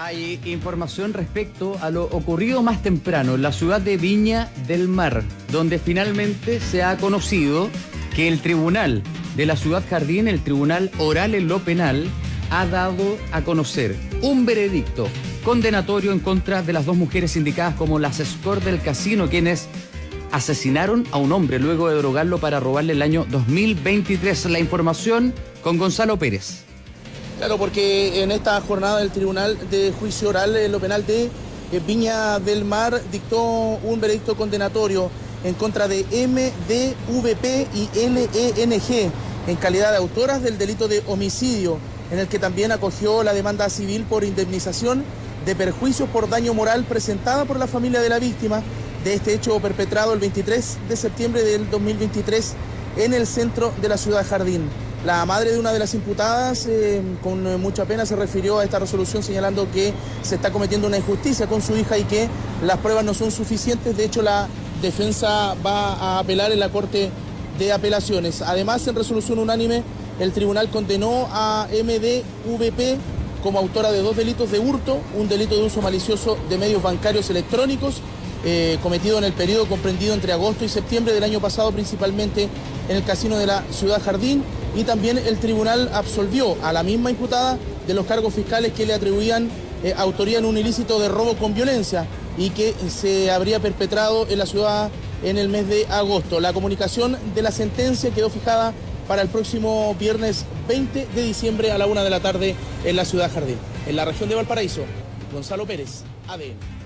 Hay información respecto a lo ocurrido más temprano en la ciudad de Viña del Mar, donde finalmente se ha conocido que el tribunal de la ciudad Jardín, el tribunal oral en lo penal, ha dado a conocer un veredicto condenatorio en contra de las dos mujeres indicadas como las escort del casino, quienes asesinaron a un hombre luego de drogarlo para robarle el año 2023. La información con Gonzalo Pérez. Claro, porque en esta jornada del Tribunal de Juicio Oral en lo Penal de Viña del Mar dictó un veredicto condenatorio en contra de MDVP y LENG en calidad de autoras del delito de homicidio, en el que también acogió la demanda civil por indemnización de perjuicios por daño moral presentada por la familia de la víctima de este hecho perpetrado el 23 de septiembre del 2023 en el centro de la ciudad Jardín. La madre de una de las imputadas, con mucha pena, se refirió a esta resolución señalando que se está cometiendo una injusticia con su hija y que las pruebas no son suficientes. De hecho, la defensa va a apelar en la Corte de Apelaciones. Además, en resolución unánime, el tribunal condenó a MDVP como autora de dos delitos de hurto, un delito de uso malicioso de medios bancarios electrónicos, cometido en el periodo comprendido entre agosto y septiembre del año pasado, principalmente en el casino de la ciudad Jardín, y también el tribunal absolvió a la misma imputada de los cargos fiscales que le atribuían autoría en un ilícito de robo con violencia y que se habría perpetrado en la ciudad en el mes de agosto. La comunicación de la sentencia quedó fijada para el próximo viernes 20 de diciembre a la 1 de la tarde en la ciudad Jardín. En la región de Valparaíso, Gonzalo Pérez, ADN.